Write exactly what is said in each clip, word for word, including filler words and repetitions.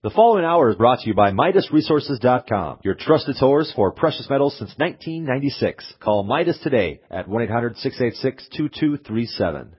The following hour is brought to you by Midas Resources dot com, your trusted source for precious metals since nineteen ninety-six. Call Midas today at one eight hundred, six eight six, two two three seven.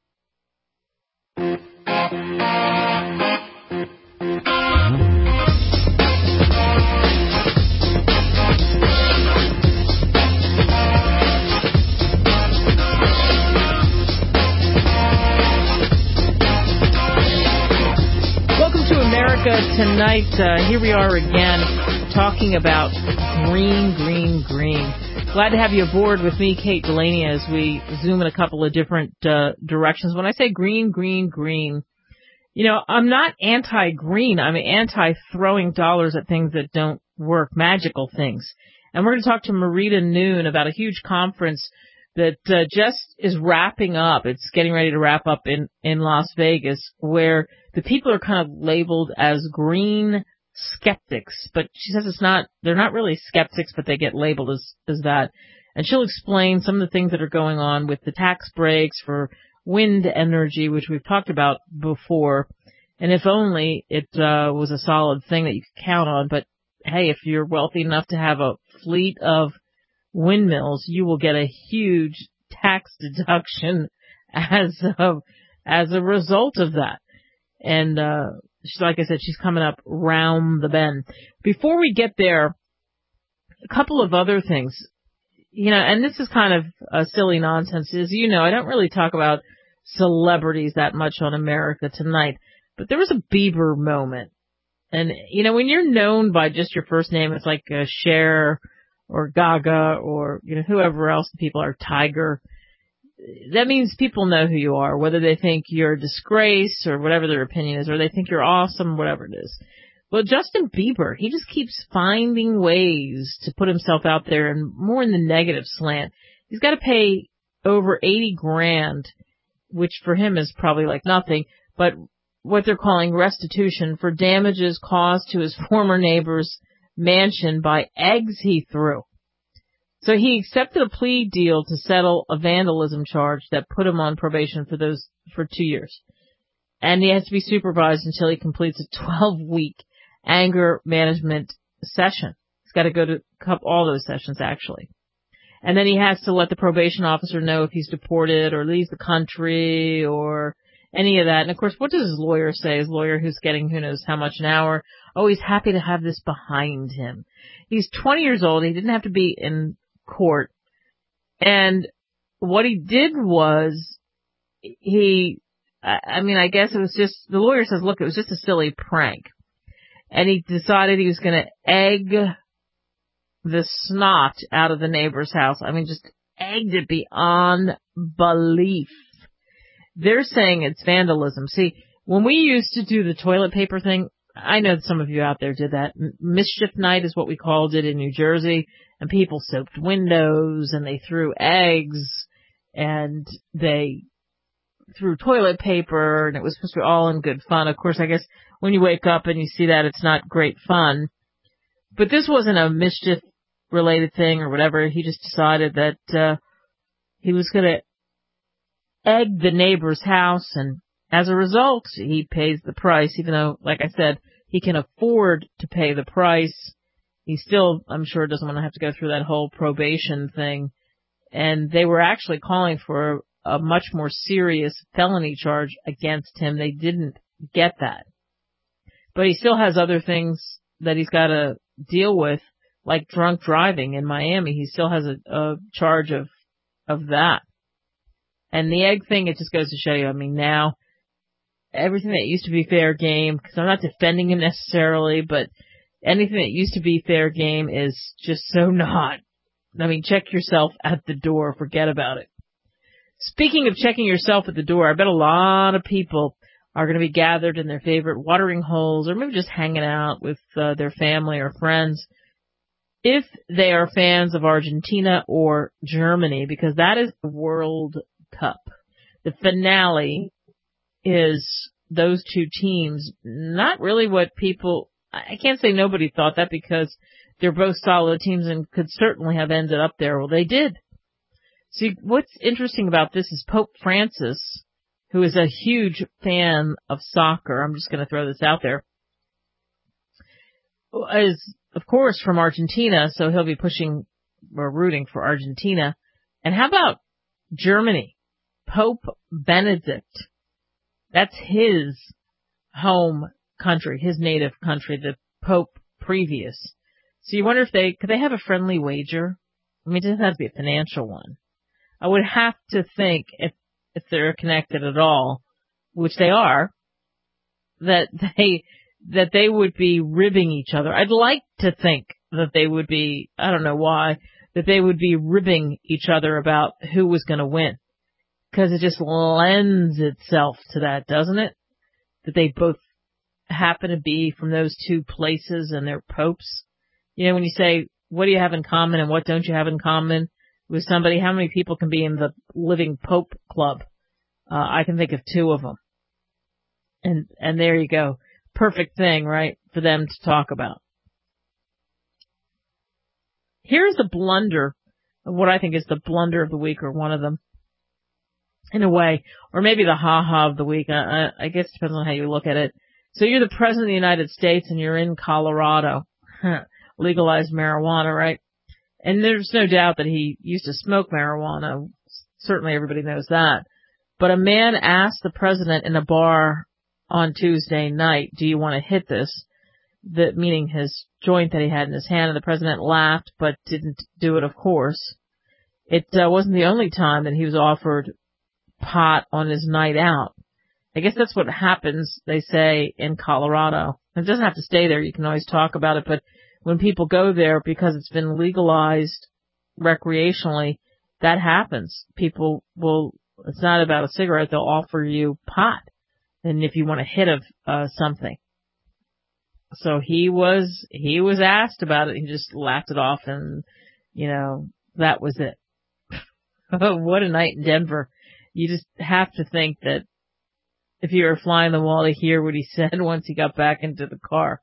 Tonight, uh, here we are again talking about green, green, green. Glad to have you aboard with me, Kate Delaney, as we zoom in a couple of different uh, directions. When I say green, green, green, you know, I'm not anti-green. I'm anti-throwing dollars at things that don't work, magical things. And we're going to talk to Marita Noon about a huge conference that uh, just is wrapping up. It's getting ready to wrap up in, in Las Vegas, where the people are kind of labeled as green skeptics. But she says it's not, they're not really skeptics, but they get labeled as, as that. And she'll explain some of the things that are going on with the tax breaks for wind energy, which we've talked about before. And if only it uh, was a solid thing that you could count on. But hey, if you're wealthy enough to have a fleet of windmills, you will get a huge tax deduction as of, as a result of that. And, uh, she's, like I said, she's coming up round the bend. Before we get there, a couple of other things, you know, and this is kind of a silly nonsense. As you know, I don't really talk about celebrities that much on America Tonight, but there was a Bieber moment. And, you know, when you're known by just your first name, it's like uh, Cher or Gaga or, you know, whoever else the people are, Tiger. That means people know who you are, whether they think you're a disgrace or whatever their opinion is, or they think you're awesome, whatever it is. Well, Justin Bieber, he just keeps finding ways to put himself out there and more in the negative slant. He's got to pay over eighty grand, which for him is probably like nothing, but what they're calling restitution for damages caused to his former neighbor's mansion by eggs he threw. So he accepted a plea deal to settle a vandalism charge that put him on probation for those, for two years. And he has to be supervised until he completes a twelve week anger management session. He's got to go to all those sessions, actually. And then he has to let the probation officer know if he's deported or leaves the country or any of that. And of course, what does his lawyer say? His lawyer, who's getting who knows how much an hour. Oh, he's happy to have this behind him. He's twenty years old. He didn't have to be in court. And what he did was he, I mean, I guess it was just, the lawyer says, look, it was just a silly prank. And he decided he was going to egg the snot out of the neighbor's house. I mean, just egged it beyond belief. They're saying it's vandalism. See, when we used to do the toilet paper thing, I know that some of you out there did that. Mischief night is what we called it in New Jersey. And people soaked windows and they threw eggs and they threw toilet paper and it was supposed to be all in good fun. Of course, I guess when you wake up and you see that, it's not great fun. But this wasn't a mischief related thing or whatever. He just decided that, uh, he was going to egg the neighbor's house, and as a result, he pays the price, even though, like I said, he can afford to pay the price. He still, I'm sure, doesn't want to have to go through that whole probation thing. And they were actually calling for a much more serious felony charge against him. They didn't get that. But he still has other things that he's got to deal with, like drunk driving in Miami. He still has a, a charge of, of that. And the egg thing, it just goes to show you, I mean, now, everything that used to be fair game, because I'm not defending him necessarily, but anything that used to be fair game is just so not. I mean, check yourself at the door. Forget about it. Speaking of checking yourself at the door, I bet a lot of people are going to be gathered in their favorite watering holes or maybe just hanging out with uh, their family or friends if they are fans of Argentina or Germany, because that is the World Cup. The finale is those two teams. Not really what people, I can't say nobody thought that because they're both solid teams and could certainly have ended up there. Well, they did. See, what's interesting about this is Pope Francis, who is a huge fan of soccer. I'm just going to throw this out there. is, of course, from Argentina, so he'll be pushing or rooting for Argentina. And how about Germany? Pope Benedict. That's his home country, his native country, the Pope previous. So you wonder if they, could they have a friendly wager? I mean, it doesn't have to be a financial one. I would have to think, if, if they're connected at all, which they are, that they, that they would be ribbing each other. I'd like to think that they would be, I don't know why, that they would be ribbing each other about who was going to win. Because it just lends itself to that, doesn't it? That they both happen to be from those two places and they're popes. You know, when you say, what do you have in common and what don't you have in common with somebody, how many people can be in the living Pope Club? Uh, I can think of two of them. And, and there you go. Perfect thing, right, for them to talk about. Here's the blunder of what I think is the blunder of the week, or one of them, in a way, or maybe the ha-ha of the week. I, I guess it depends on how you look at it. So you're the president of the United States and you're in Colorado. Legalized marijuana, right? And there's no doubt that he used to smoke marijuana. Certainly everybody knows that. But a man asked the president in a bar on Tuesday night, do you want to hit this? The, meaning his joint that he had in his hand, and the president laughed but didn't do it, of course. It uh, wasn't the only time that he was offered pot on his night out. I guess that's what happens, they say, in Colorado. It doesn't have to stay there. You can always talk about it, but when people go there because it's been legalized recreationally, that happens. People will, it's not about a cigarette, they'll offer you pot. And if you want to hit of uh, something. So he was, he was asked about it. He just laughed it off and, you know, that was it. What a night in Denver. You just have to think that if you were flying the wall to hear what he said once he got back into the car.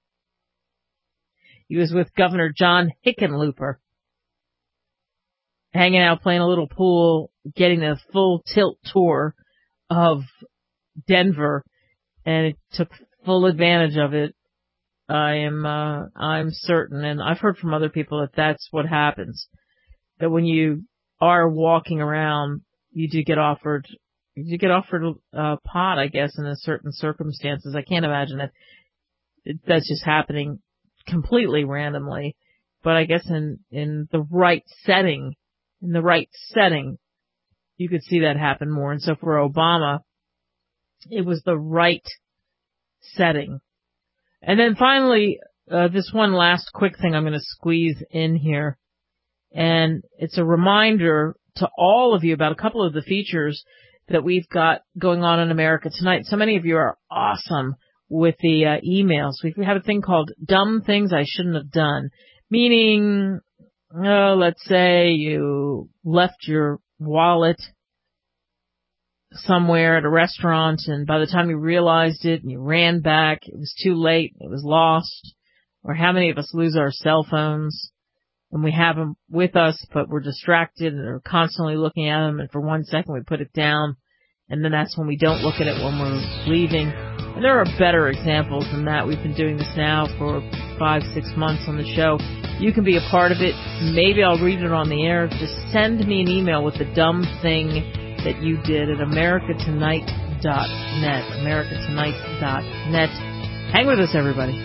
He was with Governor John Hickenlooper, hanging out, playing a little pool, getting a full tilt tour of Denver, and it took full advantage of it. I am, uh, I'm certain, and I've heard from other people that that's what happens. That when you are walking around, you do get offered, you do get offered uh, pot, I guess, in a certain circumstances. I can't imagine that it, that's just happening completely randomly, but I guess in in the right setting, in the right setting, you could see that happen more. And so for Obama, it was the right setting. And then finally, uh, this one last quick thing I'm going to squeeze in here. And it's a reminder to all of you about a couple of the features that we've got going on in America Tonight. So many of you are awesome with the uh, emails. We have a thing called Dumb Things I Shouldn't Have Done. Meaning, oh, let's say you left your wallet somewhere at a restaurant, and by the time you realized it and you ran back, it was too late, it was lost. Or how many of us lose our cell phones and we have them with us, but we're distracted and are constantly looking at them, and for one second we put it down, and then that's when we don't look at it when we're leaving. And there are better examples than that. We've been doing this now for five, six months on the show. You can be a part of it. Maybe I'll read it on the air. Just send me an email with the dumb thing that you did at america tonight dot net. america tonight dot net. Hang with us, everybody.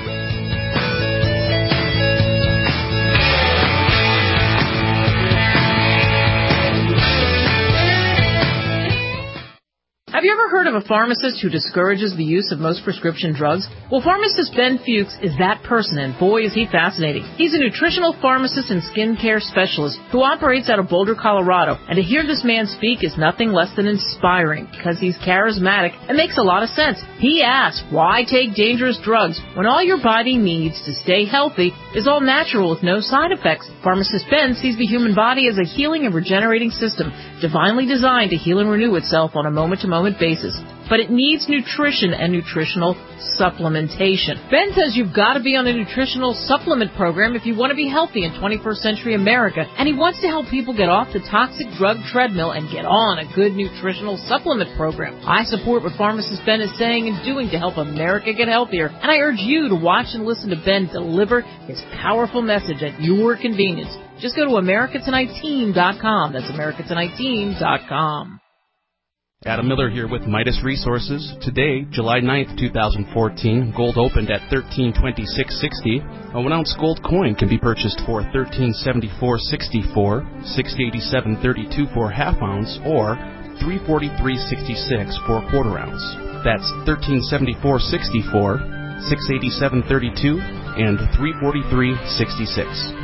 Have you ever heard of a pharmacist who discourages the use of most prescription drugs? Well, pharmacist Ben Fuchs is that person, and boy is he fascinating. He's a nutritional pharmacist and skincare specialist who operates out of Boulder, Colorado, and to hear this man speak is nothing less than inspiring because he's charismatic and makes a lot of sense. He asks, why take dangerous drugs when all your body needs to stay healthy is all natural with no side effects? Pharmacist Ben sees the human body as a healing and regenerating system, divinely designed to heal and renew itself on a moment-to-moment basis. but it needs nutrition and nutritional supplementation. Ben says you've got to be on a nutritional supplement program if you want to be healthy in twenty-first century America, and he wants to help people get off the toxic drug treadmill and get on a good nutritional supplement program. I support what pharmacist Ben is saying and doing to help America get healthier, and I urge you to watch and listen to Ben deliver his powerful message at your convenience. Just go to America Tonight Team dot com. That's America Tonight Team dot com. Adam Miller here with Midas Resources. Today, July ninth, twenty fourteen, gold opened at thirteen twenty-six sixty. A one ounce gold coin can be purchased for thirteen seventy-four sixty-four, six eighty-seven thirty-two for half ounce, or three forty-three sixty-six for a quarter ounce. That's thirteen seventy-four sixty-four, six eighty-seven thirty-two, and three forty-three sixty-six.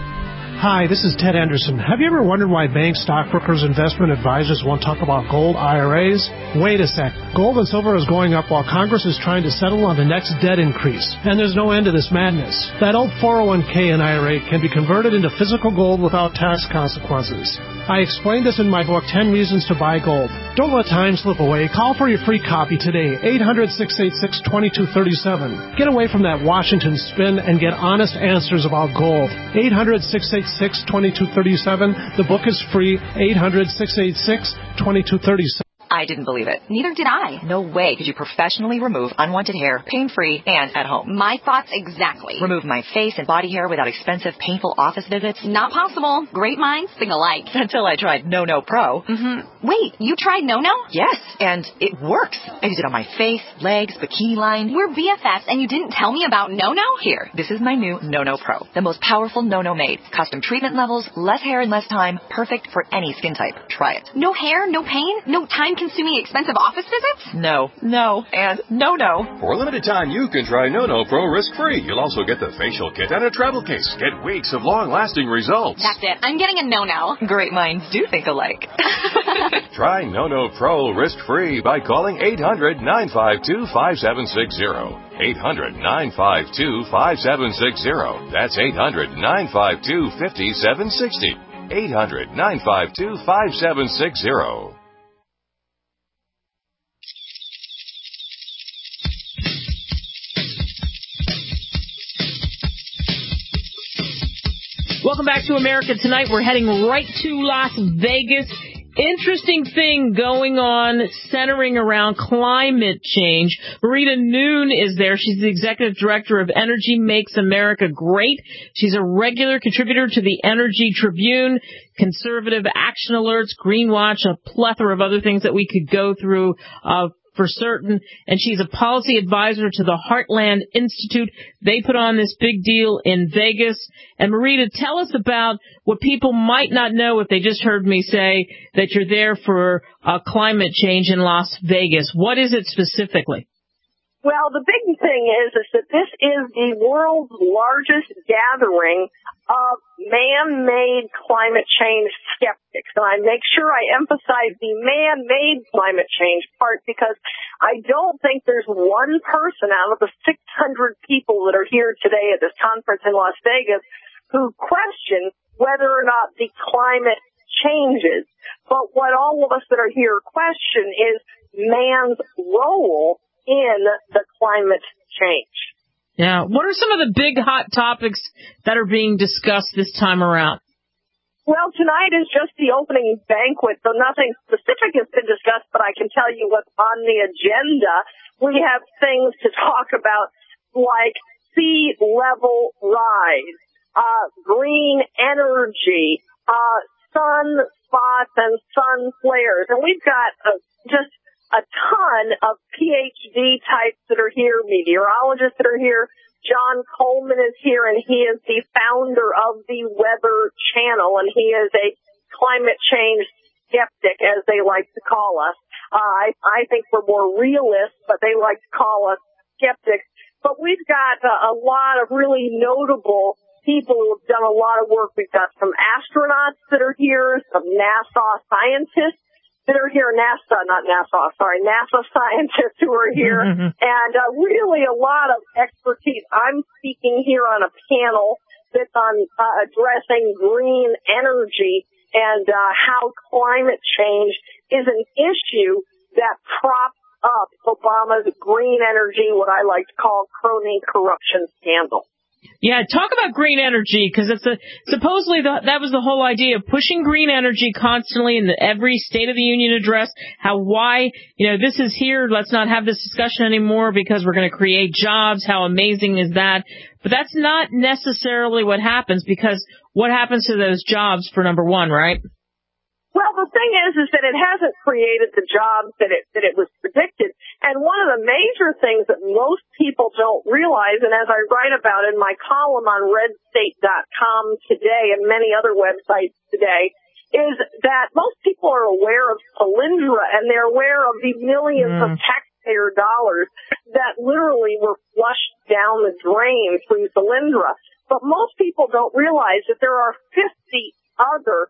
Hi, this is Ted Anderson. Have you ever wondered why bank stockbrokers, investment advisors won't talk about gold I R As? Wait a sec. Gold and silver is going up while Congress is trying to settle on the next debt increase. And there's no end to this madness. That old four oh one k and I R A can be converted into physical gold without tax consequences. I explained this in my book, ten Reasons to Buy Gold. Don't let time slip away. Call for your free copy today, eight hundred, six eight six, two two three seven. Get away from that Washington spin and get honest answers about gold. eight hundred, six eight six, two two three seven. The book is free, eight hundred, six eight six, two two three seven. I didn't believe it. Neither did I. No way could you professionally remove unwanted hair, pain-free, and at home. My thoughts exactly. Remove my face and body hair without expensive, painful office visits? Not possible. Great minds think alike. Until I tried No No Pro. Mm-hmm. Wait, you tried No No? Yes, and it works. I use it on my face, legs, bikini line. We're B F Fs, and you didn't tell me about No No? Here, this is my new No No Pro. The most powerful No No made. Custom treatment levels, less hair in less time. Perfect for any skin type. Try it. No hair, no pain, no time-consuming expensive office visits? No, no, and no, no. For a limited time, you can try No No Pro risk-free. You'll also get the facial kit and a travel case. Get weeks of long-lasting results. That's it. I'm getting a No No. Great minds do think alike. Try No No Pro risk-free by calling eight hundred, nine five two, five seven six zero. eight hundred, nine five two, five seven six zero. That's eight hundred, nine five two, five seven six zero. eight hundred, nine five two, five seven six zero. Welcome back to America Tonight. We're heading right to Las Vegas. Interesting thing going on centering around climate change. Marita Noon is there. She's the executive director of Energy Makes America Great. She's a regular contributor to the Energy Tribune, Conservative Action Alerts, Green Watch, a plethora of other things that we could go through uh, for certain. And she's a policy advisor to the Heartland Institute. They put on this big deal in Vegas. And Marita, tell us about what people might not know if they just heard me say that you're there for uh, climate change in Las Vegas. What is it specifically? Well, the big thing is, is that this is the world's largest gathering of man-made climate change skeptics. And I make sure I emphasize the man-made climate change part because I don't think there's one person out of the six hundred people that are here today at this conference in Las Vegas who question whether or not the climate changes. But what all of us that are here question is man's role in the climate change. Yeah. What are some of the big hot topics that are being discussed this time around? Well, tonight is just the opening banquet, so nothing specific has been discussed, but I can tell you what's on the agenda. We have things to talk about like sea level rise, uh, green energy, uh, sun spots and sun flares. And we've got uh, just a ton of P H D types that are here, meteorologists that are here. John Coleman is here, and he is the founder of the Weather Channel, and he is a climate change skeptic, as they like to call us. Uh, I, I think we're more realists, but they like to call us skeptics. But we've got uh, a lot of really notable people who have done a lot of work. We've got some astronauts that are here, some NASA scientists that are here, NASA, not NASA, sorry, NASA scientists who are here, mm-hmm. and uh, really a lot of expertise. I'm speaking here on a panel that's on uh, addressing green energy and uh, how climate change is an issue that props up Obama's green energy, what I like to call crony corruption scandal. Yeah, talk about green energy, because it's a supposedly the, that was the whole idea of pushing green energy constantly in the, every State of the Union address. How why you know this is here. Let's not have this discussion anymore because we're going to create jobs. How amazing is that? But that's not necessarily what happens, because what happens to those jobs for number one, right? Well, the thing is, is that it hasn't created the jobs that it that it was predicted. And one of the major things that most people don't realize, and as I write about in my column on red state dot com today and many other websites today, is that most people are aware of Solyndra, and they're aware of the millions mm. of taxpayer dollars that literally were flushed down the drain through Solyndra. But most people don't realize that there are fifty other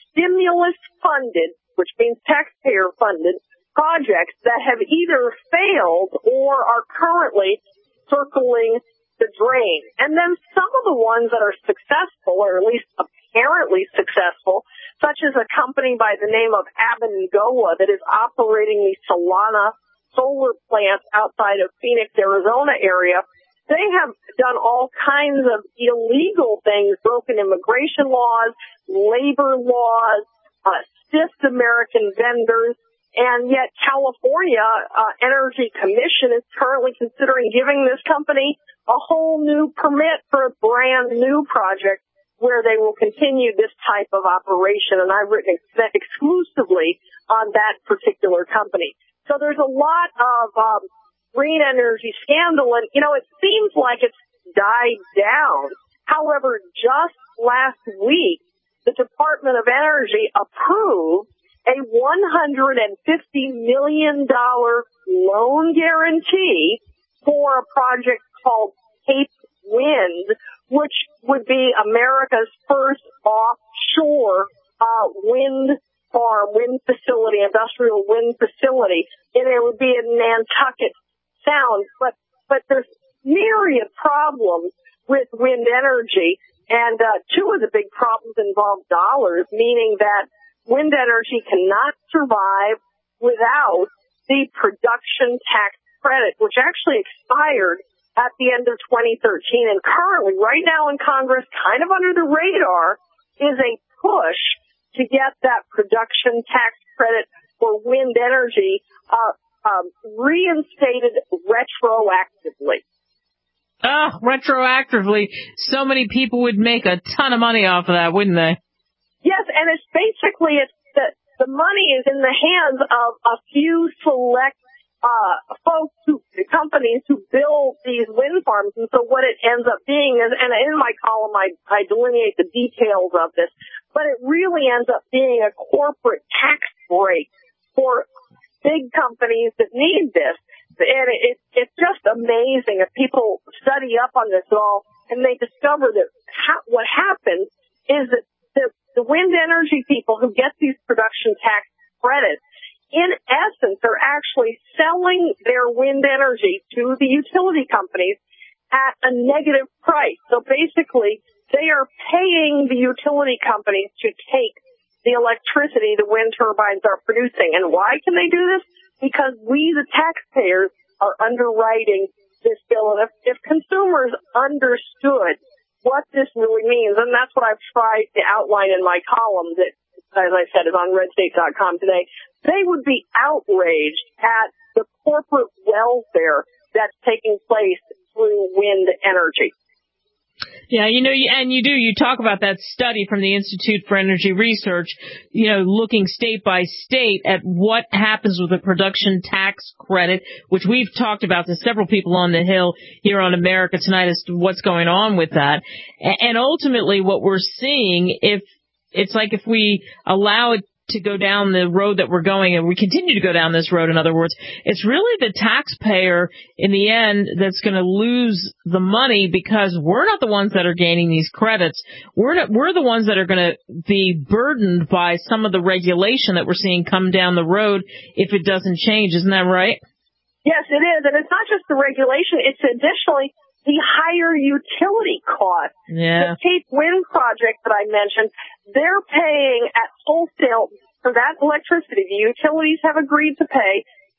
stimulus-funded, which means taxpayer-funded, projects that have either failed or are currently circling the drain. And then some of the ones that are successful, or at least apparently successful, such as a company by the name of Abengoa that is operating the Solana solar plants outside of Phoenix, Arizona area, they have done all kinds of illegal things, broken immigration laws, labor laws, uh, stiffed American vendors, and yet California uh, Energy Commission is currently considering giving this company a whole new permit for a brand new project where they will continue this type of operation, and I've written ex- exclusively on that particular company. So there's a lot of um, green energy scandal, and, you know, it seems like it's died down. However, just last week, the Department of Energy approved a one hundred fifty million dollars loan guarantee for a project called Cape Wind, which would be America's first offshore uh, wind farm, wind facility, industrial wind facility, and it would be in Nantucket Sound. But but there's myriad problems with wind energy, and uh, two of the big problems involve dollars, meaning that wind energy cannot survive without the production tax credit, which actually expired at the end of twenty thirteen. And currently, right now in Congress, kind of under the radar, is a push to get that production tax credit for wind energy uh, um, reinstated retroactively. Oh, retroactively. So many people would make a ton of money off of that, wouldn't they? Yes, and it's basically it's the, the money is in the hands of a few select uh folks, who, companies who build these wind farms. And so what it ends up being is, and in my column I, I delineate the details of this, but it really ends up being a corporate tax break for big companies that need this. And it, it, it's just amazing if people study up on this at all, and they discover that ha- what happens is that the, the wind energy people who get these production tax credits, in essence, are actually selling their wind energy to the utility companies at a negative price. So basically, they are paying the utility companies to take the electricity the wind turbines are producing. And why can they do this? Because we, the taxpayers, are underwriting this bill. And if, if consumers understood what this really means, and that's what I've tried to outline in my column that, as I said, is on red state dot com today, they would be outraged at the corporate welfare that's taking place through wind energy. Yeah, you know, and you do, you talk about that study from the Institute for Energy Research, you know, looking state by state at what happens with the production tax credit, which we've talked about to several people on the Hill here on America Tonight as to what's going on with that. And ultimately what we're seeing, if it's like if we allow it to go down the road that we're going, and we continue to go down this road, in other words, it's really the taxpayer in the end that's going to lose the money, because we're not the ones that are gaining these credits. We're not, we're the ones that are going to be burdened by some of the regulation that we're seeing come down the road if it doesn't change. Isn't that right? Yes, it is. And it's not just the regulation. It's additionally the higher utility cost. Yeah. The Cape Wind project that I mentioned, they're paying at wholesale for that electricity. The utilities have agreed to pay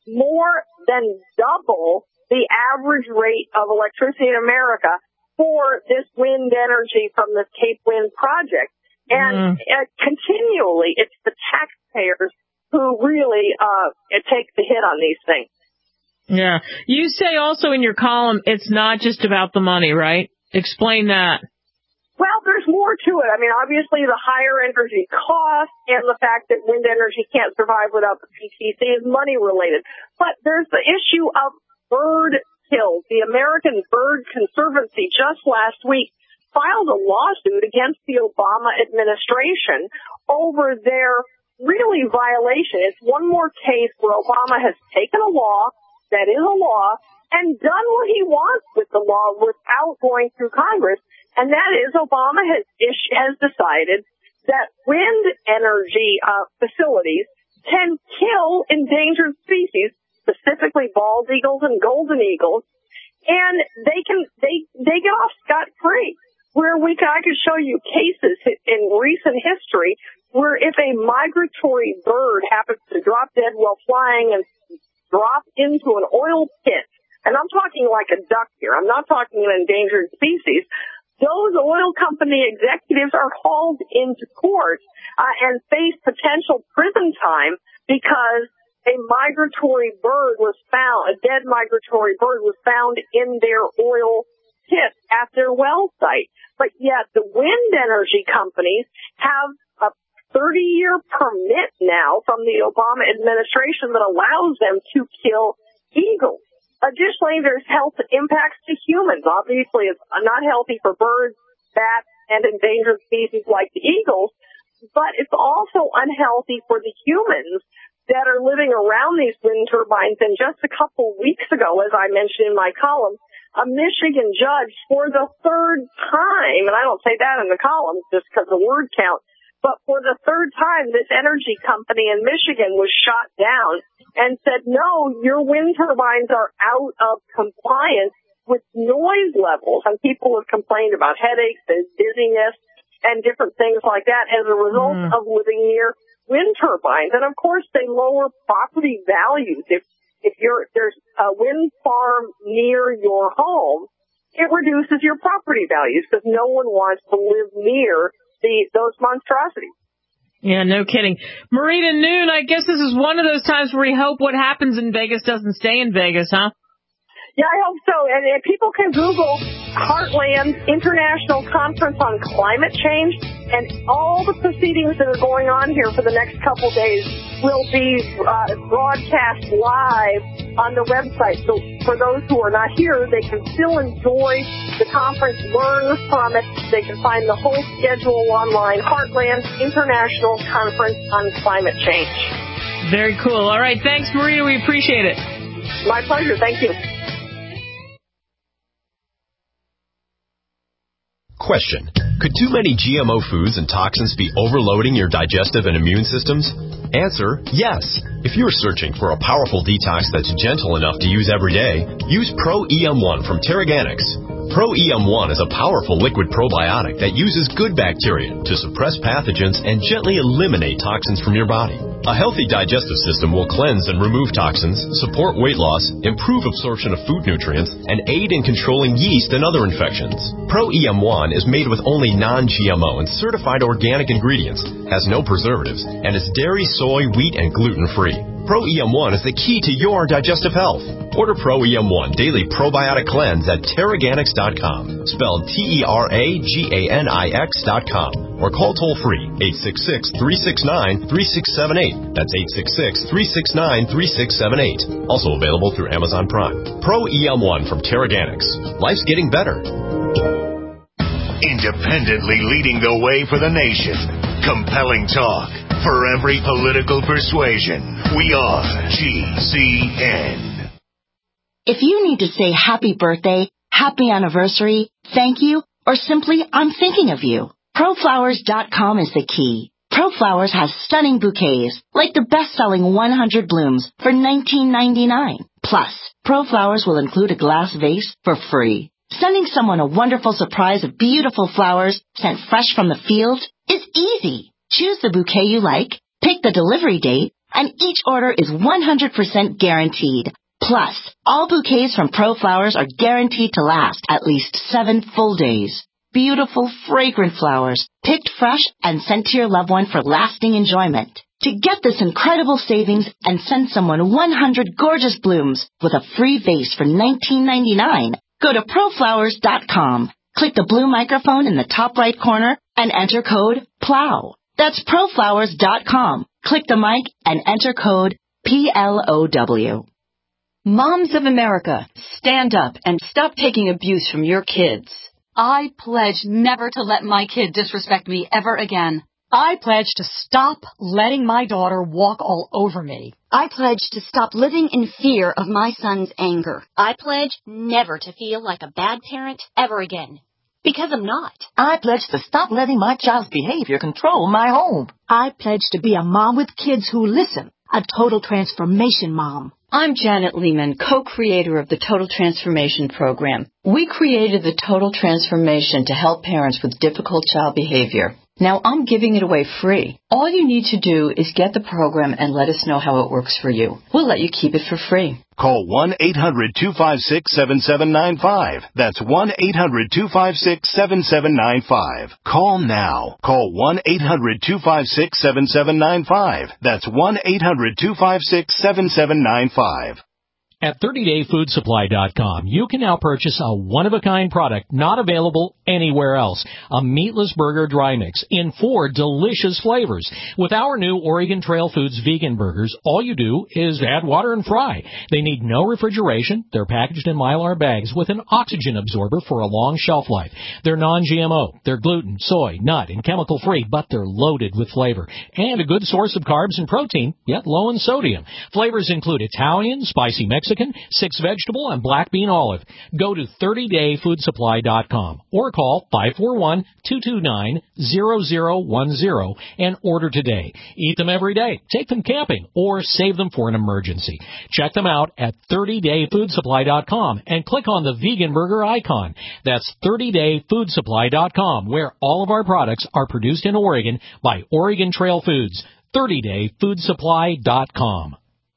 more than double the average rate of electricity in America for this wind energy from this Cape Wind project. And mm. uh, continually, it's the taxpayers who really uh, take the hit on these things. Yeah. You say also in your column it's not just about the money, right? Explain that. Well, there's more to it. I mean, obviously the higher energy cost and the fact that wind energy can't survive without the P T C is money related. But there's the issue of bird kills. The American Bird Conservancy just last week filed a lawsuit against the Obama administration over their really violation. It's one more case where Obama has taken a law that is a law and done what he wants with the law without going through Congress. And that is Obama has has decided that wind energy uh, facilities can kill endangered species, specifically bald eagles and golden eagles, and they can they they get off scot-free. Where we can, I could show you cases in recent history where if a migratory bird happens to drop dead while flying and drop into an oil pit, and I'm talking like a duck here, I'm not talking an endangered species, those oil company executives are hauled into court uh, and face potential prison time because a migratory bird was found, a dead migratory bird was found in their oil pit at their well site. But yet the wind energy companies have a thirty-year permit now from the Obama administration that allows them to kill eagles. Additionally, there's health impacts to humans. Obviously, it's not healthy for birds, bats, and endangered species like the eagles, but it's also unhealthy for the humans that are living around these wind turbines. And just a couple weeks ago, as I mentioned in my column, a Michigan judge for the third time, and I don't say that in the column just because of the word count, but for the third time, this energy company in Michigan was shot down and said, no, your wind turbines are out of compliance with noise levels. And people have complained about headaches and dizziness and different things like that as a result mm. of living near wind turbines. And of course, they lower property values. If if you're there's a wind farm near your home, it reduces your property values because no one wants to live near the those monstrosities. Yeah, no kidding. Marita Noon, I guess this is one of those times where we hope what happens in Vegas doesn't stay in Vegas, huh? Yeah, I hope so. And if people can Google Heartland International Conference on Climate Change, and all the proceedings that are going on here for the next couple days will be uh, broadcast live on the website. So for those who are not here, they can still enjoy the conference, learn from it. They can find the whole schedule online, Heartland International Conference on Climate Change. Very cool. All right. Thanks, Marita. We appreciate it. My pleasure. Thank you. Question. Could too many G M O foods and toxins be overloading your digestive and immune systems? Answer, yes. If you're searching for a powerful detox that's gentle enough to use every day, use Pro E M one from Teraganix. Pro E M one is a powerful liquid probiotic that uses good bacteria to suppress pathogens and gently eliminate toxins from your body. A healthy digestive system will cleanse and remove toxins, support weight loss, improve absorption of food nutrients, and aid in controlling yeast and other infections. Pro E M one is made with only non-G M O and certified organic ingredients, has no preservatives, and is dairy, soy, wheat, and gluten-free. Pro E M one is the key to your digestive health. Order Pro E M one Daily Probiotic Cleanse at Teraganix dot com, spelled T E R A G A N I X dot com, or call toll-free eight six six, three six nine, three six seven eight. That's eight six six, three six nine, three six seven eight. Also available through Amazon Prime. Pro E M one from Teraganix. Life's getting better. Independently leading the way for the nation. Compelling talk for every political persuasion. We are G C N. If you need to say happy birthday, happy anniversary, thank you, or simply I'm thinking of you, Pro Flowers dot com is the key. ProFlowers has stunning bouquets, like the best-selling one hundred blooms for nineteen ninety-nine. Plus, ProFlowers will include a glass vase for free. Sending someone a wonderful surprise of beautiful flowers sent fresh from the field is easy. Choose the bouquet you like, Pick the delivery date, and each order is one hundred percent guaranteed. Plus, all bouquets from Pro Flowers are guaranteed to last at least seven full days. Beautiful, fragrant flowers, picked fresh and sent to your loved one for lasting enjoyment. To get this incredible savings and send someone one hundred gorgeous blooms with a free vase for nineteen ninety-nine, go to pro flowers dot com. Click the blue microphone in the top right corner and enter code PLOW. That's pro flowers dot com. Click the mic and enter code P L O W. Moms of America, stand up and stop taking abuse from your kids. I pledge never to let my kid disrespect me ever again. I pledge to stop letting my daughter walk all over me. I pledge to stop living in fear of my son's anger. I pledge never to feel like a bad parent ever again. Because I'm not. I pledge to stop letting my child's behavior control my home. I pledge to be a mom with kids who listen. A total transformation mom. I'm Janet Lehman, co-creator of the Total Transformation Program. We created the Total Transformation to help parents with difficult child behavior. Now I'm giving it away free. All you need to do is get the program and let us know how it works for you. We'll let you keep it for free. Call one eight hundred two five six seven seven nine five. That's one eight hundred two five six seven seven nine five. Call now. Call one eight hundred two five six seven seven nine five. That's one eight hundred two five six seven seven nine five. At thirty day food supply dot com, you can now purchase a one-of-a-kind product not available anywhere else. A meatless burger dry mix in four delicious flavors. With our new Oregon Trail Foods vegan burgers, all you do is add water and fry. They need no refrigeration. They're packaged in Mylar bags with an oxygen absorber for a long shelf life. They're non G M O. They're gluten, soy, nut, and chemical-free, but they're loaded with flavor. And a good source of carbs and protein, yet low in sodium. Flavors include Italian, spicy Mexican, six vegetable, and black bean olive. Go to thirty day food supply dot com or call five four one, two two nine, zero zero one zero and order today. Eat them every day, take them camping, or save them for an emergency. Check them out at thirty day food supply dot com and click on the vegan burger icon. That's thirty day food supply dot com, where all of our products are produced in Oregon by Oregon Trail Foods. thirty day food supply dot com.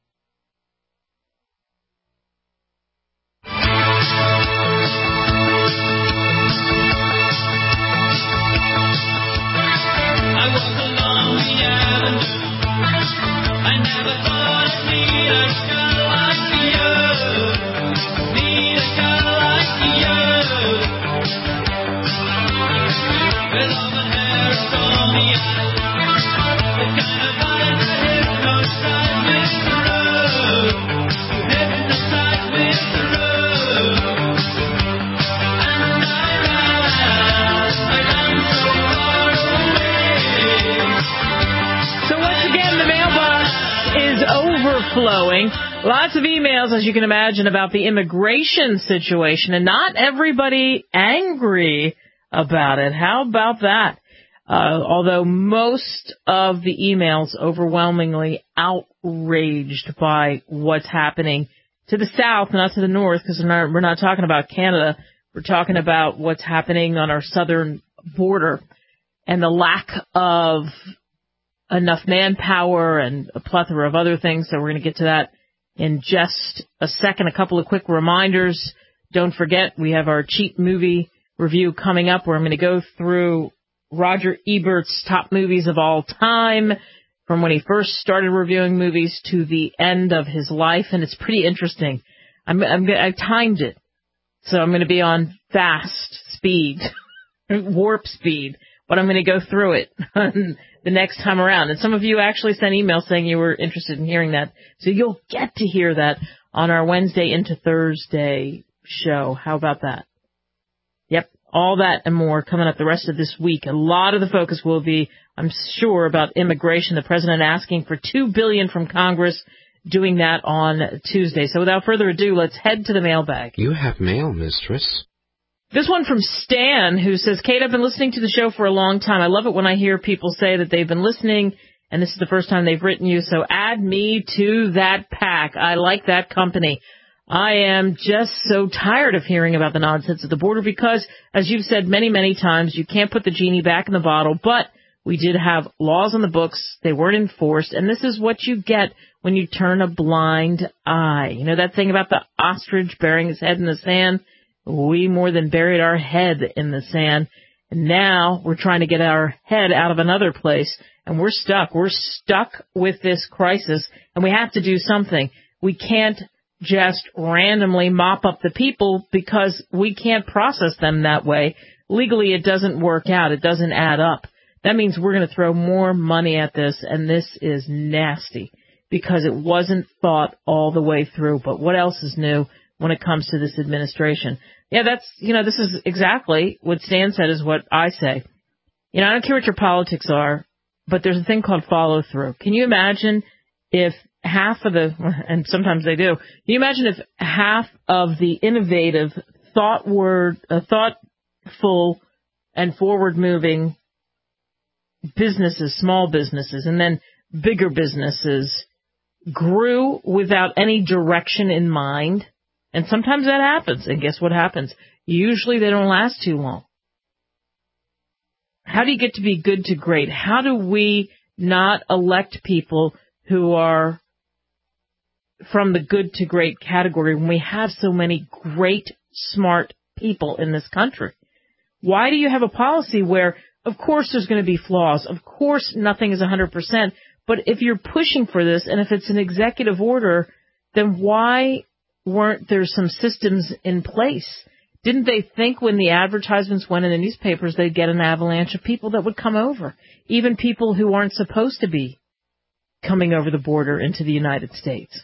Flowing. Lots of emails, as you can imagine, about the immigration situation, and not everybody angry about it. How about that? Uh, although most of the emails overwhelmingly outraged by what's happening to the south, not to the north, because we're not, we're not talking about Canada. We're talking about what's happening on our southern border and the lack of enough manpower and a plethora of other things. So we're going to get to that in just a second. A couple of quick reminders. Don't forget, we have our cheap movie review coming up, where I'm going to go through Roger Ebert's top movies of all time, from when he first started reviewing movies to the end of his life, and it's pretty interesting. I'm, I'm I've timed it, so I'm going to be on fast speed, warp speed, but I'm going to go through it the next time around. And some of you actually sent emails saying you were interested in hearing that, so you'll get to hear that on our Wednesday into Thursday show. How about that? Yep, all that and more coming up the rest of this week. A lot of the focus will be, I'm sure, about immigration. The president asking for two billion dollars from Congress, doing that on Tuesday. So without further ado, let's head to the mailbag. You have mail, mistress. This one from Stan, who says, Kate, I've been listening to the show for a long time. I love it when I hear people say that they've been listening, and this is the first time they've written you, so add me to that pack. I like that company. I am just so tired of hearing about the nonsense at the border because, as you've said many, many times, you can't put the genie back in the bottle, but We did have laws on the books. They weren't enforced. And this is what you get when you turn a blind eye. You know that thing about the ostrich burying his head in the sand? We more than buried our head in the sand. And now we're trying to get our head out of another place. And we're stuck. We're stuck with this crisis. And we have to do something. We can't just randomly mop up the people because we can't process them that way. Legally, it doesn't work out. It doesn't add up. That means we're going to throw more money at this, and this is nasty because it wasn't thought all the way through. But what else is new when it comes to this administration? Yeah, that's, you know, this is exactly what Stan said is what I say. You know, I don't care what your politics are, but there's a thing called follow through. Can you imagine if half of the, and sometimes they do, can you imagine if half of the innovative, thought word, uh, thoughtful and forward moving businesses, small businesses, and then bigger businesses grew without any direction in mind? And sometimes that happens. And guess what happens? Usually they don't last too long. How do you get to be good to great? How do we not elect people who are from the good to great category when we have so many great, smart people in this country? Why do you have a policy where, of course, there's going to be flaws. Of course, nothing is one hundred percent. But if you're pushing for this, and if it's an executive order, then why weren't there some systems in place? Didn't they think when the advertisements went in the newspapers, they'd get an avalanche of people that would come over, even people who aren't supposed to be coming over the border into the United States?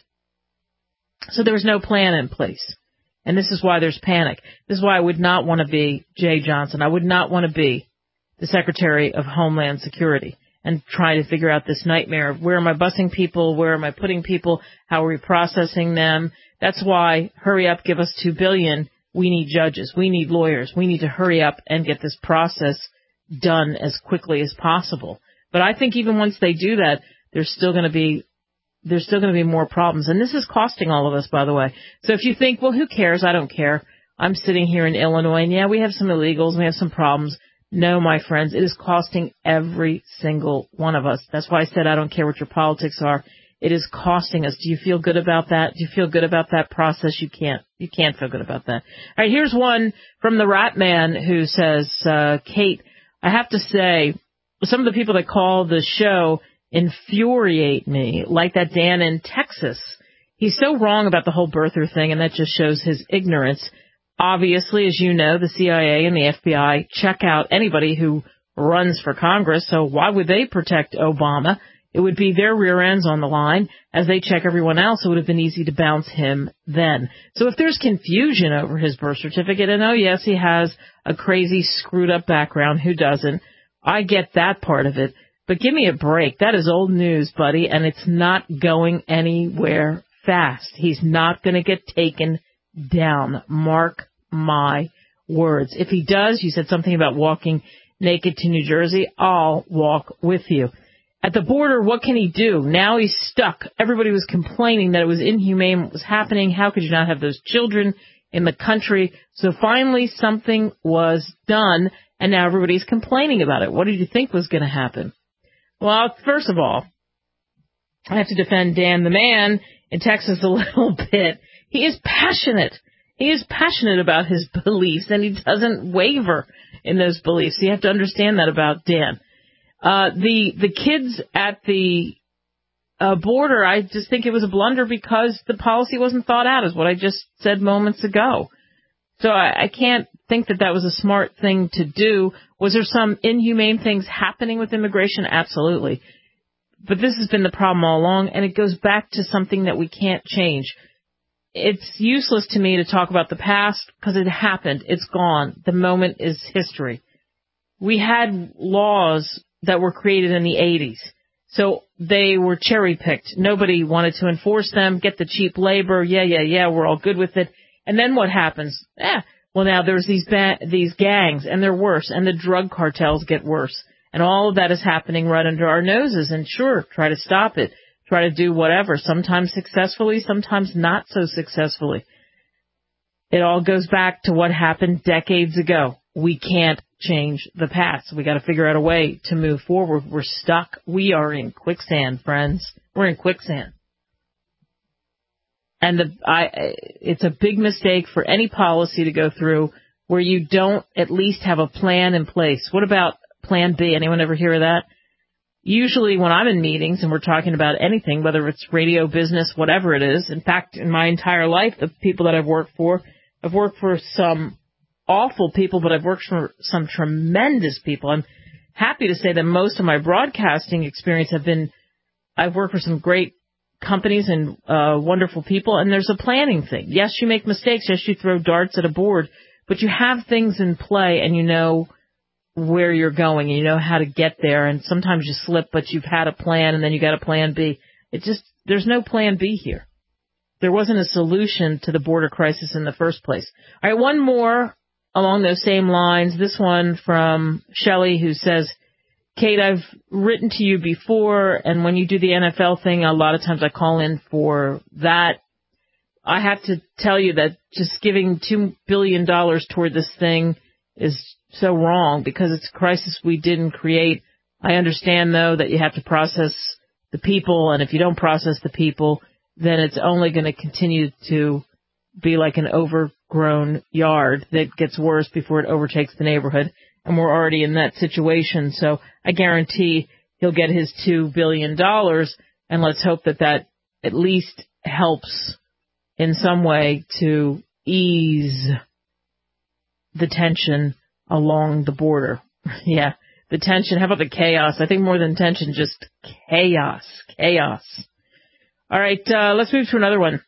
So there was no plan in place. And this is why there's panic. This is why I would not want to be Jay Johnson. I would not want to be the Secretary of Homeland Security and try to figure out this nightmare of where am I busing people, where am I putting people, how are we processing them. That's why, hurry up, give us two billion dollars. We need judges. We need lawyers. We need to hurry up and get this process done as quickly as possible. But I think even once they do that, there's still going to be there's still going to be more problems. And this is costing all of us, by the way. So if you think, well, who cares? I don't care. I'm sitting here in Illinois, and yeah, we have some illegals. We have some problems. No, my friends, it is costing every single one of us. That's why I said I don't care what your politics are. It is costing us. Do you feel good about that? Do you feel good about that process? You can't. You can't feel good about that. All right, here's one from the Rat Man who says, uh, Kate, I have to say, some of the people that call the show infuriate me, like that Dan in Texas. He's so wrong about the whole birther thing, and that just shows his ignorance. Obviously, as you know, the C I A and the F B I check out anybody who runs for Congress, so why would they protect Obama? It would be their rear ends on the line. As they check everyone else, it would have been easy to bounce him then. So if there's confusion over his birth certificate, and oh, yes, he has a crazy, screwed-up background, who doesn't? I get that part of it. But give me a break. That is old news, buddy, and it's not going anywhere fast. He's not going to get taken down. Mark my words. If he does, you said something about walking naked to New Jersey, I'll walk with you. At the border, what can he do? Now he's stuck. Everybody was complaining that it was inhumane what was happening. How could you not have those children in the country? So finally something was done, and now everybody's complaining about it. What did you think was going to happen? Well, first of all, I have to defend Dan the man in Texas a little bit. He is passionate. He is passionate about his beliefs, and he doesn't waver in those beliefs. You have to understand that about Dan. Uh, the, the kids at the, uh, border, I just think it was a blunder because the policy wasn't thought out, is what I just said moments ago. So I, I can't think that that was a smart thing to do. Was there some inhumane things happening with immigration? Absolutely. But this has been the problem all along, and it goes back to something that we can't change. It's useless to me to talk about the past because it happened. It's gone. The moment is history. We had laws that were created in the eighties. So they were cherry-picked. Nobody wanted to enforce them, get the cheap labor. Yeah, yeah, yeah, we're all good with it. And then what happens? Eh, well, now there's these ba- these gangs, and they're worse, and the drug cartels get worse. And all of that is happening right under our noses. And sure, try to stop it. Try to do whatever, sometimes successfully, sometimes not so successfully. It all goes back to what happened decades ago. we can't change the past. We got to figure out a way to move forward. We're stuck. We are in quicksand, friends. We're in quicksand. And the, I, it's a big mistake for any policy to go through where you don't at least have a plan in place. What about Plan B? Anyone ever hear of that? Usually when I'm in meetings and we're talking about anything, whether it's radio, business, whatever it is, in fact, in my entire life, the people that I've worked for, I've worked for some awful people, but I've worked for some tremendous people. I'm happy to say that most of my broadcasting experience have been, I've worked for some great companies and uh, wonderful people, and there's a planning thing. Yes, you make mistakes. Yes, you throw darts at a board, but you have things in play and you know where you're going and you know how to get there. And sometimes you slip, but you've had a plan and then you got a plan B. It just, there's no plan B here. There wasn't a solution to the border crisis in the first place. All right, one more along those same lines. This one from Shelley, who says, Kate, I've written to you before, and when you do the N F L thing, a lot of times I call in for that. I have to tell you that just giving two billion dollars toward this thing is so wrong because it's a crisis we didn't create. I understand, though, that you have to process the people, and if you don't process the people, then it's only going to continue to be like an overgrown yard that gets worse before it overtakes the neighborhood. And we're already in that situation. So I guarantee he'll get his two billion dollars, and let's hope that that at least helps in some way to ease the tension along the border. Yeah, the tension. How about the chaos? I think more than tension, just chaos. Chaos. All right, uh, let's move to another one.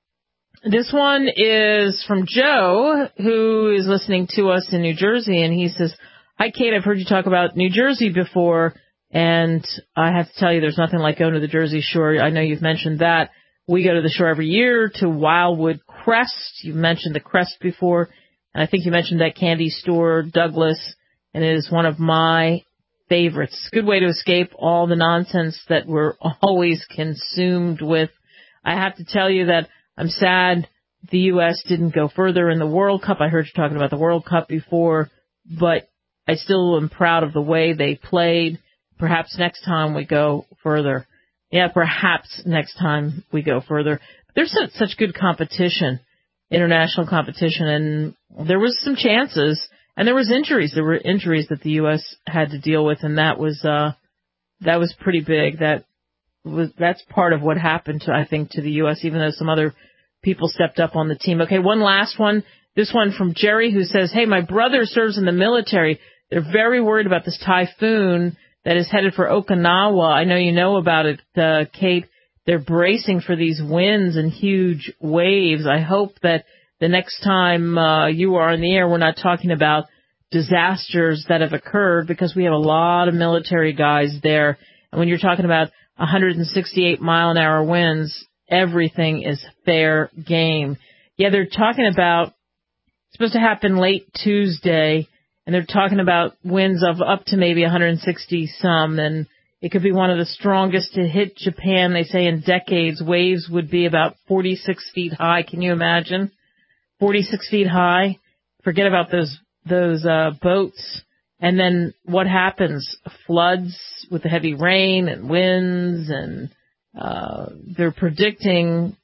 This one is from Joe, who is listening to us in New Jersey, and he says, hi, Kate, I've heard you talk about New Jersey before, and I have to tell you there's nothing like going to the Jersey Shore. I know you've mentioned that. We go to the shore every year to Wildwood Crest. You've mentioned the Crest before, and I think you mentioned that candy store, Douglas, and it is one of my favorites. Good way to escape all the nonsense that we're always consumed with. I have to tell you that I'm sad the U S didn't go further in the World Cup. I heard you talking about the World Cup before, but I still am proud of the way they played. Perhaps next time we go further. Yeah, perhaps next time we go further. There's such, such good competition, international competition, and there was some chances, and there was injuries. There were injuries that the U S had to deal with, and that was uh, that was pretty big. That was that's part of what happened to, I think, to the U S, even though some other people stepped up on the team. Okay, one last one. This one from Jerry, who says, hey, my brother serves in the military. They're very worried about this typhoon that is headed for Okinawa. I know you know about it, uh, Kate. They're bracing for these winds and huge waves. I hope that the next time uh, you are in the air, we're not talking about disasters that have occurred, because we have a lot of military guys there. And when you're talking about one hundred sixty-eight mile an hour winds, everything is fair game. Yeah, they're talking about, it's supposed to happen late Tuesday, and they're talking about winds of up to maybe one hundred sixty some, and it could be one of the strongest to hit Japan, they say, in decades. Waves would be about forty-six feet high. Can you imagine? forty-six feet high. Forget about those those uh, boats. And then what happens? Floods with the heavy rain and winds, and uh, they're predicting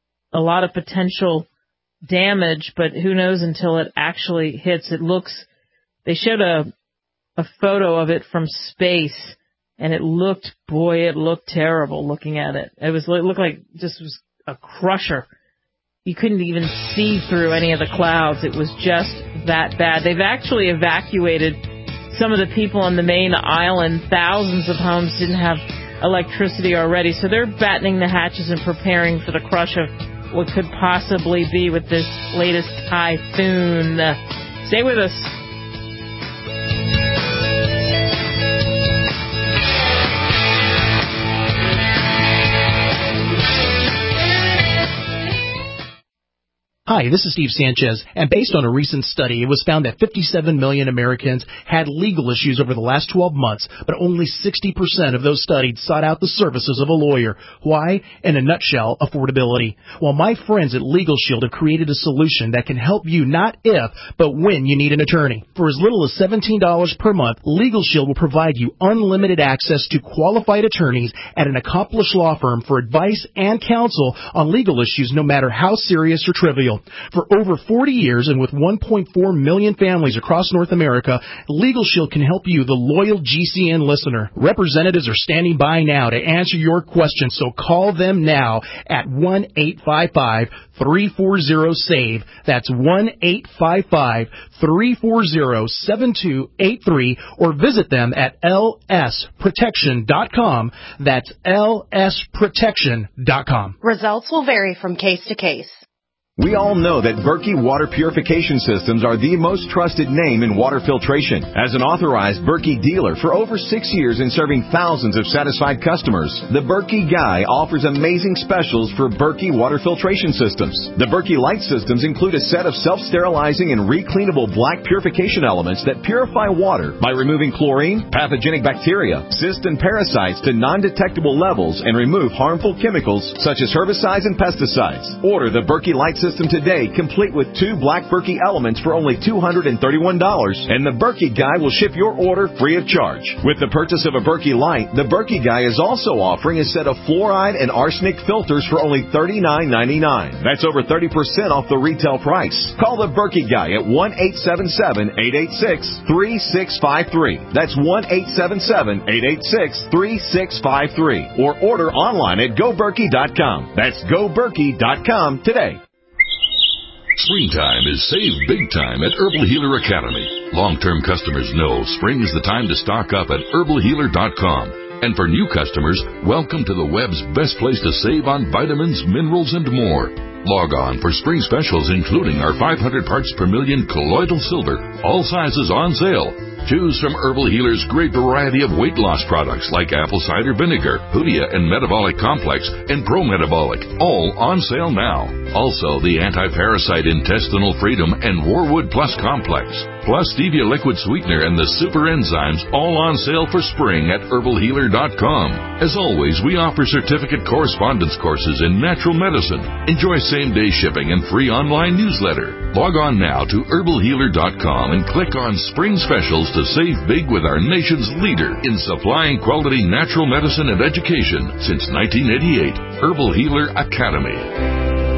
a lot of potential damage, but who knows until it actually hits. It looks, they showed a a photo of it from space, and it looked, boy, it looked terrible looking at it. It was it looked like just was a crusher. You couldn't even see through any of the clouds. It was just that bad. They've actually evacuated some of the people on the main island. Thousands of homes didn't have electricity already, so they're battening the hatches and preparing for the crush of what could possibly be with this latest typhoon. Uh, stay with us. Hi, Hi, this is Steve Sanchez, and based on a recent study, it was found that fifty-seven million Americans had legal issues over the last twelve months, but only sixty percent of those studied sought out the services of a lawyer. Why? In a nutshell, affordability. Well, my friends at Legal Shield have created a solution that can help you not if, but when you need an attorney. For as little as seventeen dollars per month, Legal Shield will provide you unlimited access to qualified attorneys at an accomplished law firm for advice and counsel on legal issues, no matter how serious or trivial. For over forty years and with one point four million families across North America, Legal Shield can help you, the loyal G C N listener. Representatives are standing by now to answer your questions, so call them now at one eight five five, three four zero, SAVE. That's one eight five five, three four zero, seven two eight three, or visit them at L S protection dot com. That's L S protection dot com. Results will vary from case to case. We all know that Berkey Water Purification Systems are the most trusted name in water filtration. As an authorized Berkey dealer for over six years and serving thousands of satisfied customers, the Berkey Guy offers amazing specials for Berkey Water Filtration Systems. The Berkey Light Systems include a set of self-sterilizing and recleanable black purification elements that purify water by removing chlorine, pathogenic bacteria, cysts, and parasites to non-detectable levels and remove harmful chemicals such as herbicides and pesticides. Order the Berkey Light System today, complete with two black Berkey elements for only two hundred thirty-one dollars, and the Berkey Guy will ship your order free of charge. With the purchase of a Berkey Light, the Berkey Guy is also offering a set of fluoride and arsenic filters for only thirty-nine ninety-nine. That's over thirty percent off the retail price. Call the Berkey Guy at one eight seven seven, eight eight six, three six five three. That's one eight seven seven, eight eight six, three six five three. Or order online at go berkey dot com. That's go berkey dot com today. Springtime is save big time at Herbal Healer Academy. Long-term customers know spring is the time to stock up at herbal healer dot com. And for new customers, welcome to the web's best place to save on vitamins, minerals, and more. Log on for spring specials, including our five hundred parts per million colloidal silver, all sizes on sale. Choose from Herbal Healer's great variety of weight loss products like apple cider vinegar, Hoodia and Metabolic Complex, and Pro Metabolic, all on sale now. Also, the Anti-Parasite Intestinal Freedom and Warwood Plus Complex, plus Stevia Liquid Sweetener and the Super Enzymes, all on sale for spring at herbal healer dot com. As always, we offer certificate correspondence courses in natural medicine. Enjoy same-day shipping and free online newsletter. Log on now to herbal healer dot com and click on Spring Specials to save big with our nation's leader in supplying quality natural medicine and education since nineteen eighty-eight, Herbal Healer Academy.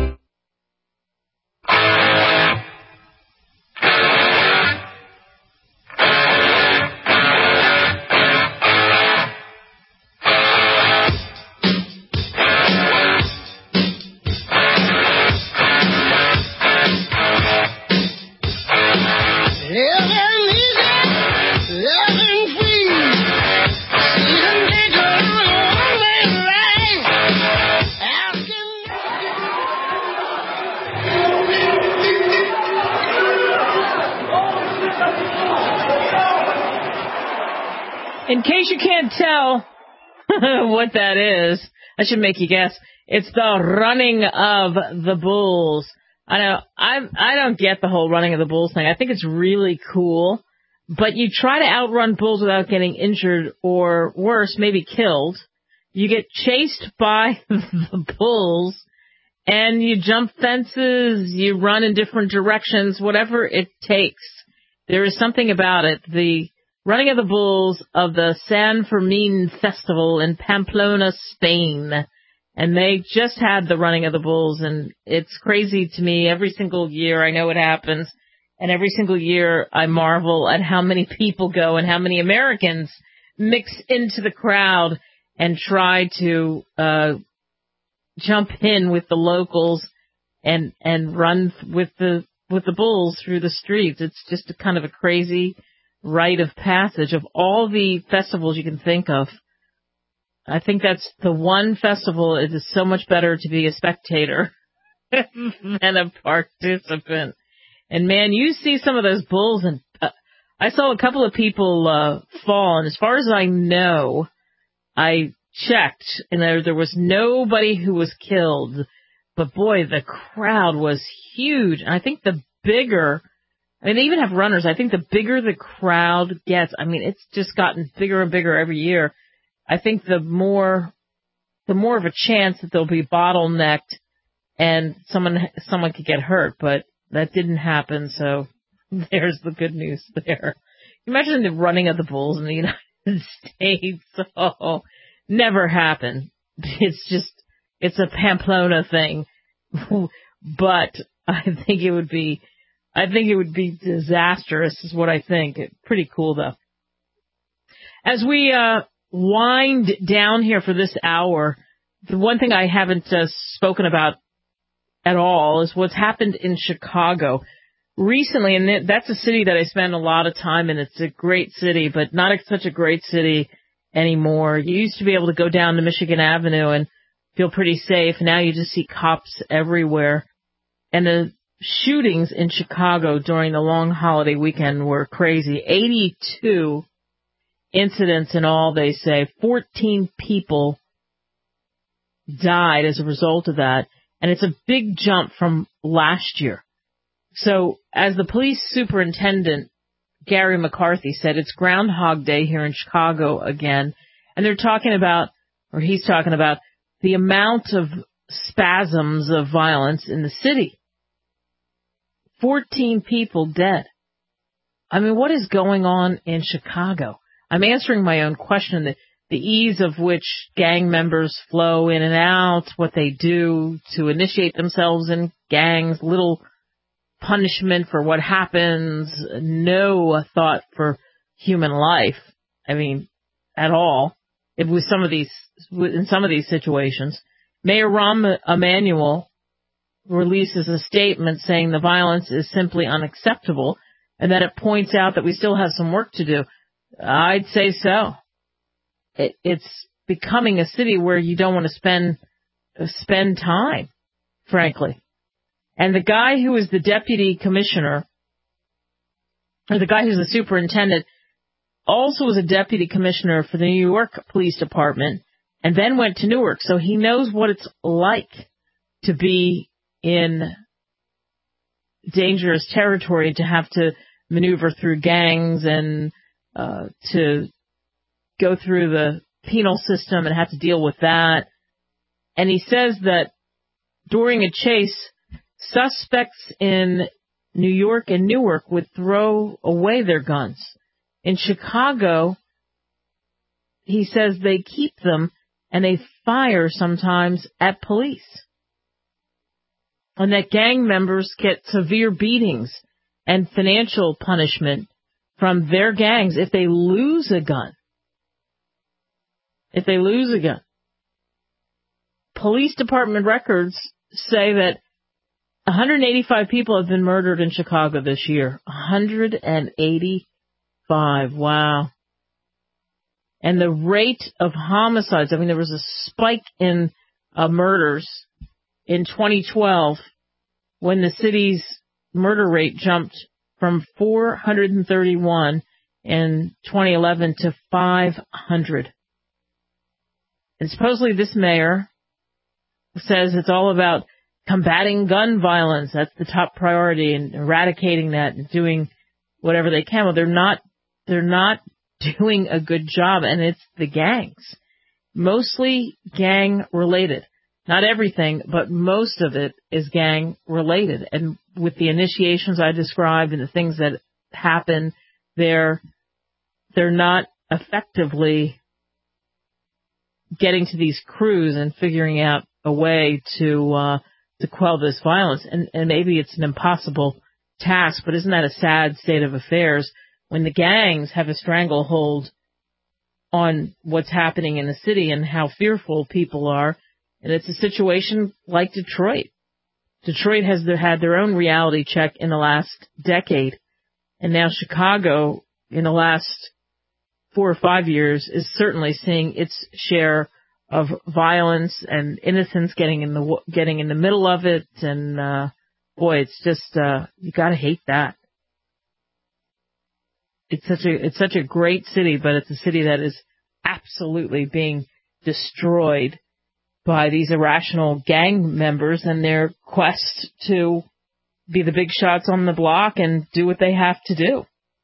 In case you can't tell what that is, I should make you guess. It's the running of the bulls. I know I I don't get the whole running of the bulls thing. I think it's really cool, but you try to outrun bulls without getting injured or worse, maybe killed. You get chased by the bulls, and you jump fences, you run in different directions, whatever it takes. There is something about it. The running of the bulls of the San Fermin Festival in Pamplona, Spain. And they just had the running of the bulls, and it's crazy to me. Every single year I know it happens, and every single year I marvel at how many people go and how many Americans mix into the crowd and try to uh jump in with the locals and and run with the with the bulls through the streets. It's just a kind of a crazy rite of passage. Of all the festivals you can think of, I think that's the one festival. It is so much better to be a spectator than a participant. And man, you see some of those bulls, and uh, I saw a couple of people uh, fall, and as far as I know, I checked, and there, there was nobody who was killed, but boy, the crowd was huge. And I think the bigger, I mean, they even have runners. I think the bigger the crowd gets, I mean, it's just gotten bigger and bigger every year. I think the more, the more of a chance that they'll be bottlenecked and someone, someone could get hurt, but that didn't happen. So there's the good news there. Imagine the running of the bulls in the United States. Oh, never happened. It's just, it's a Pamplona thing. But I think it would be, I think it would be disastrous is what I think. Pretty cool though. As we, uh, wind down here for this hour, the one thing I haven't uh, spoken about at all is what's happened in Chicago recently, and that's a city that I spend a lot of time in. It's a great city, but not such a great city anymore. You used to be able to go down to Michigan Avenue and feel pretty safe. Now you just see cops everywhere. And the shootings in Chicago during the long holiday weekend were crazy. eighty-two incidents in all, they say. fourteen people died as a result of that. And it's a big jump from last year. So as the police superintendent, Gary McCarthy, said, it's Groundhog Day here in Chicago again. And they're talking about, or he's talking about, the amount of spasms of violence in the city. fourteen people dead. I mean, what is going on in Chicago? I'm answering my own question, the, the ease of which gang members flow in and out, what they do to initiate themselves in gangs, little punishment for what happens, no thought for human life. I mean, at all. It was some of these, in some of these situations. Mayor Rahm Emanuel releases a statement saying the violence is simply unacceptable and that it points out that we still have some work to do. I'd say so. It, it's becoming a city where you don't want to spend, spend time, frankly. And the guy who is the deputy commissioner, or the guy who's the superintendent, also was a deputy commissioner for the New York Police Department and then went to Newark. So he knows what it's like to be in dangerous territory, to have to maneuver through gangs and uh, to go through the penal system and have to deal with that. And he says that during a chase, suspects in New York and Newark would throw away their guns. In Chicago, he says they keep them and they fire sometimes at police. And that gang members get severe beatings and financial punishment from their gangs if they lose a gun. If they lose a gun. Police department records say that one hundred eighty-five people have been murdered in Chicago this year. one hundred eighty-five. Wow. And the rate of homicides, I mean, there was a spike in uh, murders in twenty twelve when the city's murder rate jumped from four hundred thirty-one in twenty eleven to five hundred. And supposedly this mayor says it's all about combating gun violence. That's the top priority, and eradicating that and doing whatever they can. Well, they're not, they're not doing a good job, and it's the gangs. Mostly gang related. Not everything, but most of it is gang related. And with the initiations I described and the things that happen, they're, they're not effectively getting to these crews and figuring out a way to, uh, to quell this violence. And, and maybe it's an impossible task, but isn't that a sad state of affairs when the gangs have a stranglehold on what's happening in the city and how fearful people are? And it's a situation like Detroit. Detroit has their, had their own reality check in the last decade. And now Chicago, in the last four or five years, is certainly seeing its share of violence and innocence getting in the getting in the middle of it. And uh, boy, it's just uh, you gotta hate that. It's such a it's such a great city, but it's a city that is absolutely being destroyed by these irrational gang members and their quest to be the big shots on the block and do what they have to do.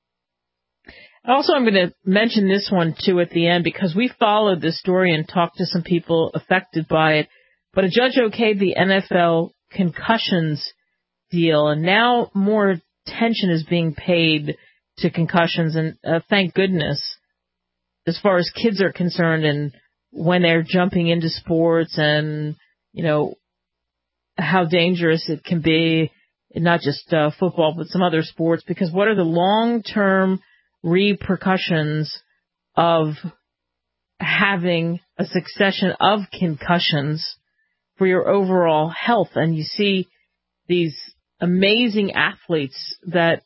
Also, I'm going to mention this one, too, at the end, because we followed this story and talked to some people affected by it. But a judge okayed the N F L concussions deal, and now more attention is being paid to concussions, and uh, thank goodness, as far as kids are concerned, and when they're jumping into sports and, you know, how dangerous it can be, not just uh, football, but some other sports, because what are the long-term repercussions of having a succession of concussions for your overall health? And you see these amazing athletes that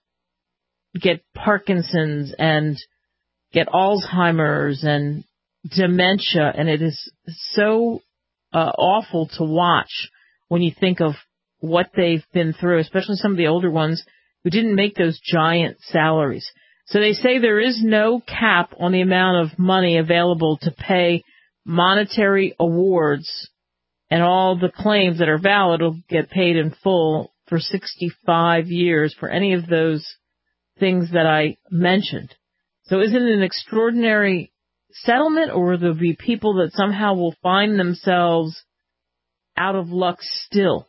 get Parkinson's and get Alzheimer's and dementia, and it is so uh, awful to watch when you think of what they've been through, especially some of the older ones who didn't make those giant salaries. So they say there is no cap on the amount of money available to pay monetary awards, and all the claims that are valid will get paid in full for sixty-five years for any of those things that I mentioned. So isn't it an extraordinary settlement, or will there be people that somehow will find themselves out of luck still?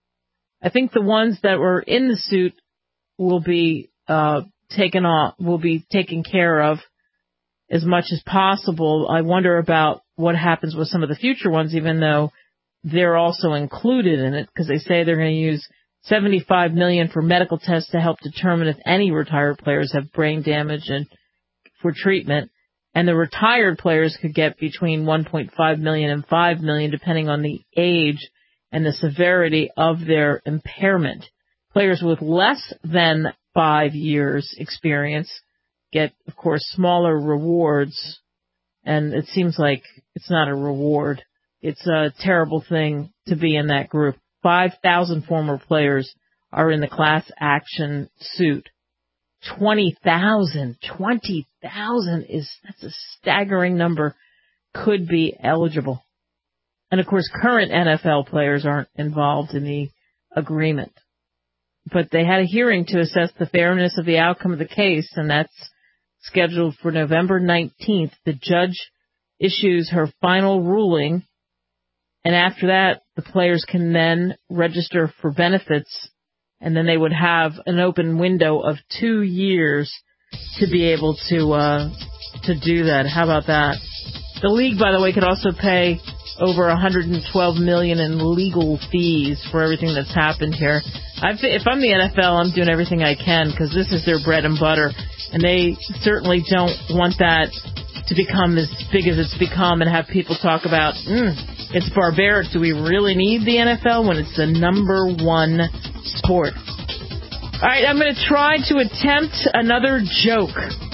I think the ones that were in the suit will be uh, taken off, will be taken care of as much as possible. I wonder about what happens with some of the future ones, even though they're also included in it, because they say they're going to use seventy-five million dollars for medical tests to help determine if any retired players have brain damage and for treatment. And the retired players could get between one point five million dollars and five million dollars, depending on the age and the severity of their impairment. Players with less than five years experience get, of course, smaller rewards. And it seems like it's not a reward. It's a terrible thing to be in that group. five thousand former players are in the class action suit. twenty thousand. twenty thousand is, that's a staggering number, could be eligible. And of course, current N F L players aren't involved in the agreement. But they had a hearing to assess the fairness of the outcome of the case, and that's scheduled for November nineteenth. The judge issues her final ruling, and after that, the players can then register for benefits, and then they would have an open window of two years to be able to uh, to do that. How about that? The league, by the way, could also pay over one hundred twelve million dollars in legal fees for everything that's happened here. I've, if I'm the N F L, I'm doing everything I can because this is their bread and butter, and they certainly don't want that to become as big as it's become and have people talk about, mm, it's barbaric. Do we really need the N F L when it's the number one sport? All right, I'm going to try to attempt another joke.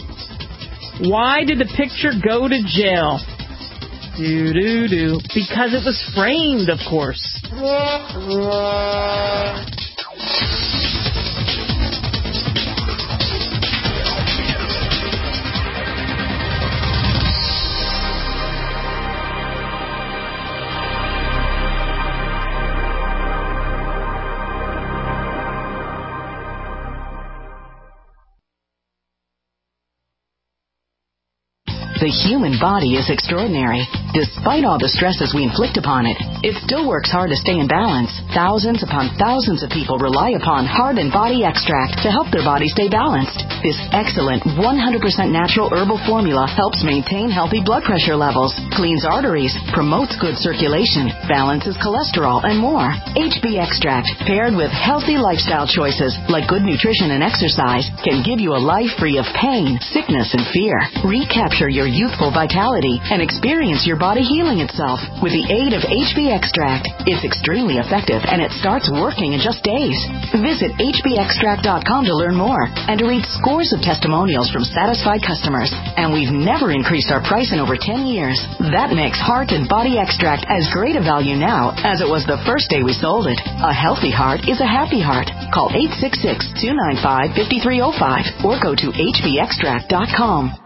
Why did the picture go to jail? Do-do-do. Because it was framed, of course. The human body is extraordinary. Despite all the stresses we inflict upon it, it still works hard to stay in balance. Thousands upon thousands of people rely upon Heart and Body Extract to help their body stay balanced. This excellent one hundred percent natural herbal formula helps maintain healthy blood pressure levels, cleans arteries, promotes good circulation, balances cholesterol, and more. H B Extract, paired with healthy lifestyle choices like good nutrition and exercise, can give you a life free of pain, sickness, and fear. Recapture your youthful vitality and experience your body healing itself with the aid of H B Extract. It's extremely effective and it starts working in just days. Visit H B extract dot com to learn more and to read scores of testimonials from satisfied customers. And we've never increased our price in over ten years. That makes Heart and Body Extract as great a value now as it was the first day we sold it. A healthy heart is a happy heart. Call eight six six, two nine five, five three zero five or go to H B extract dot com.